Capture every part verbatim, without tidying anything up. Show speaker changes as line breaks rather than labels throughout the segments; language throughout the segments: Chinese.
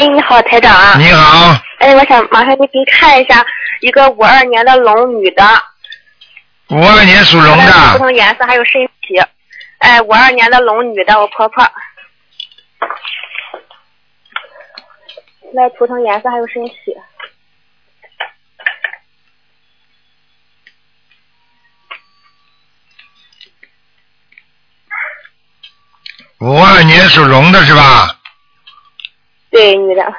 哎，你好，台长。
你好。
哎，我想麻烦你给看一下一个五二年的龙女的。
五二年属龙的。
不同颜色还有身体。哎，五二年的龙女的，我婆婆。来，图腾颜色还有身体。
五二年属龙的是吧？
对，女的。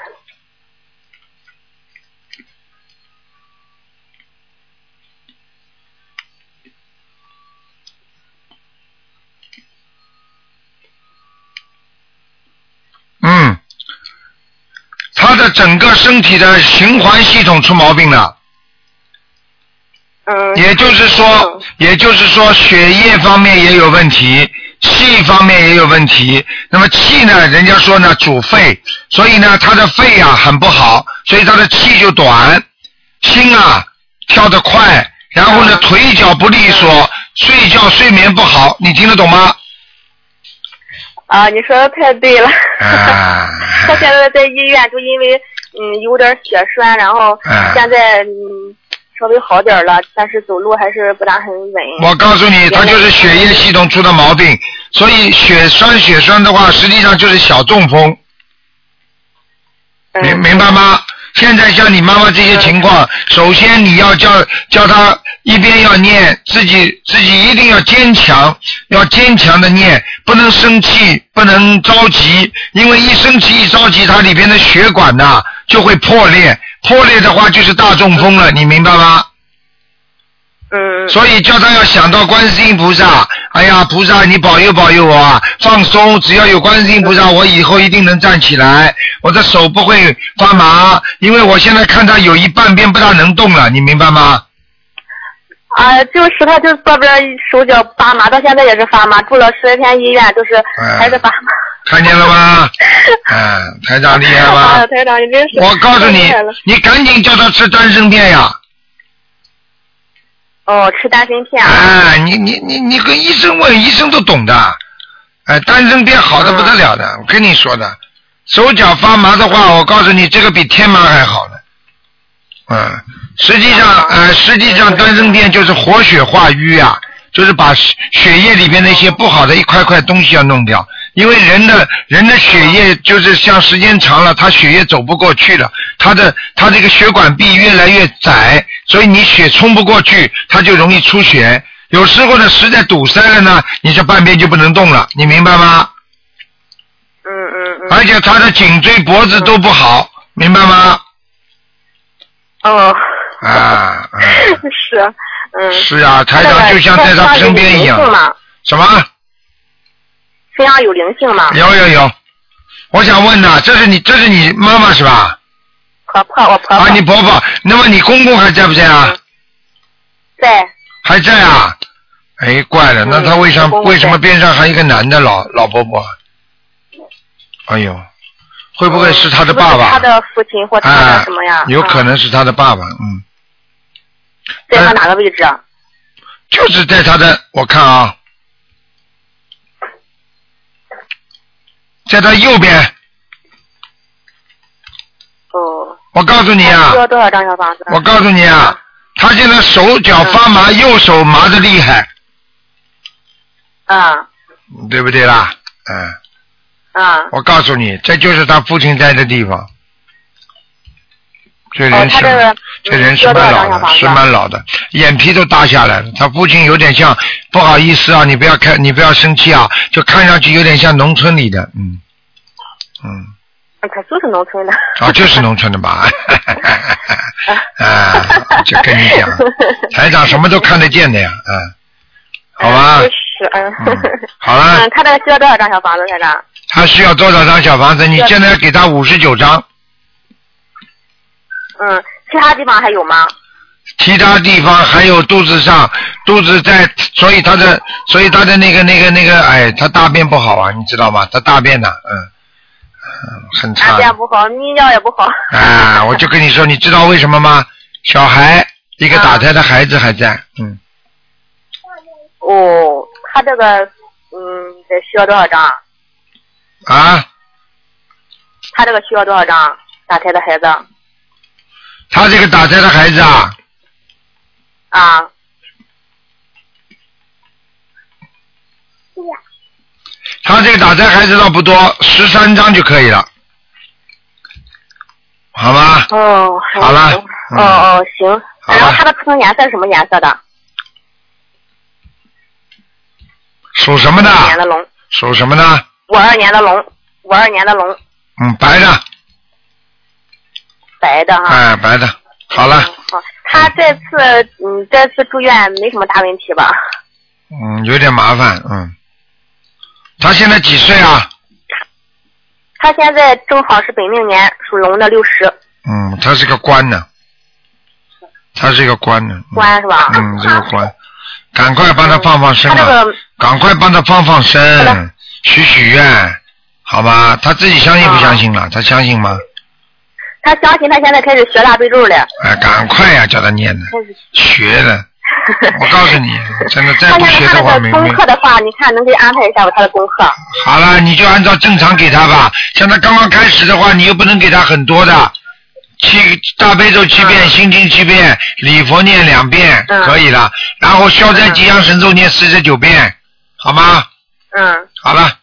嗯，他的整个身体的循环系统出毛病了。
嗯。
也就是说，也就是说，血液方面也有问题，气方面也有问题。那么气呢，人家说呢主肺，所以呢他的肺啊很不好，所以他的气就短，心啊跳得快，然后呢腿脚不利索，睡觉睡眠不好，你听得懂吗？
啊，你说的太对了。
啊、
他现在在医院，就因为嗯有点血栓，然后现在嗯稍微好点了，但是走路还是不大很稳。
我告诉你，他就是血液系统出的毛病，所以血栓血栓的话，实际上就是小中风。明明白吗？现在像你妈妈这些情况，首先你要叫叫她一边要念，自己自己一定要坚强，要坚强的念，不能生气，不能着急，因为一生气一着急，它里边的血管呐、啊、就会破裂，破裂的话就是大中风了，你明白吗？
嗯。
所以叫他要想到观世音菩萨，哎呀，菩萨你保佑保佑我啊，放松，只要有观世音菩萨，我以后一定能站起来，我的手不会发麻，因为我现在看他有一半边不大能动了，你明白吗？
啊，就是他就左边手脚发麻，到现在也是发麻，住了十来天医院，就是还是发麻。
看见了吗？嗯，台长厉害吧？
啊，台长你真是。
我告诉你，你赶紧叫他吃丹参片呀。
哦，吃丹参片。
哎，你你你你跟医生问，医生都懂的。哎，丹参片好的不得了的，嗯、我跟你说的，手脚发麻的话，我告诉你，这个比天麻还好呢。嗯，实际上，呃，实际上丹参片就是活血化瘀啊，就是把血液里边那些不好的一块块东西要弄掉。因为人的人的血液就是像时间长了，他血液走不过去了，他的他这个血管壁越来越窄，所以你血冲不过去，他就容易出血。有时候呢，实在堵塞了呢，你这半边就不能动了，你明白吗？
嗯嗯嗯。
而且他的颈椎脖子都不好，嗯、明白吗？
哦。
啊。嗯、
是。嗯。
是啊，台长就像在他身边一样。什么？
身上有灵性吗？
有有有，我想问呢，这是你这是你妈妈是吧？
婆婆，我婆婆。
啊，你婆婆，那么你公公还在不在啊？嗯、
在。
还在啊？哎，怪了，那他为什么、嗯、为什么边上还有一个男的老老婆婆？哎呦，会不会是他的爸爸？
是他的父亲或他的什么呀？
啊、有可能是他的爸爸，嗯。
在他哪个位置？
就是在他的，我看啊。在他右边。
哦。
我告诉你啊。
需要多少张小房子？
我告诉你啊，啊他现在手脚发麻，嗯、右手麻的厉害。
啊。
对不对啦？嗯。
啊。
我告诉你，这就是他父亲在的地方。这人是、哦、
这个、
这人是蛮老的，是蛮老的，眼皮都耷下来了。他父亲有点像，不好意思啊，你不要看，你不要生气啊，就看上去有点像农村里的，嗯嗯。
他就是农村的。
啊，就是农村的吧？啊，就跟你讲，台长什么都看得见的呀，嗯，好吧。
就是，嗯。
嗯好了。
嗯，他这需要多少张小房子，台长？
他需要多少张小房子？你现在给他五十九张。
嗯，其他地方还有吗？
其他地方还有肚子上，肚子在，所以他的，所以他的那个那个那个，哎，他大便不好啊，你知道吗？他大便呢、啊，嗯，嗯，很差。大
便不好，泌尿也不好。
啊，我就跟你说，你知道为什么吗？小孩，一个打胎的孩子还在，嗯。
哦，他这个，嗯，得需要多少张？
啊？
他这个需要多少张？打胎的孩子。
他这个打胎的孩子啊。
啊。
他这个打胎孩子倒不多，十三张就可以了，好吗？
哦，
好了。
嗯、哦哦，行。然后他的图腾颜色是什么颜色的？
属什么的？
五二年的龙。
属什么的？
五二年的龙，五二年的龙。
嗯，白的。
白的哈。
哎，白的。好了。
嗯、好，他这次嗯，这次住院没什么大问题吧？
嗯，有点麻烦，嗯。他现在几岁啊？
他现在正好是本命年，属龙的六十。
嗯，他是个官呢。他是一个官呢。
官是吧？
嗯，这个官，赶快帮他放放生啊！
他这个
赶快帮他放放生，许许愿，好吧？他自己相信不相信了？啊、他相信吗？
他相信，他现在开始学大悲咒了。
哎，赶快呀、啊，叫他念的，学的。我告诉你，真的再不学的话，没
功课的话，你看能给安排一下他的功课。
好了，你就按照正常给他吧。像他刚刚开始的话，你又不能给他很多的，七大悲咒七遍，嗯、心经七遍，礼佛念两遍，嗯、可以了。然后消灾吉祥神咒念四十九遍，好吗？
嗯。
好了。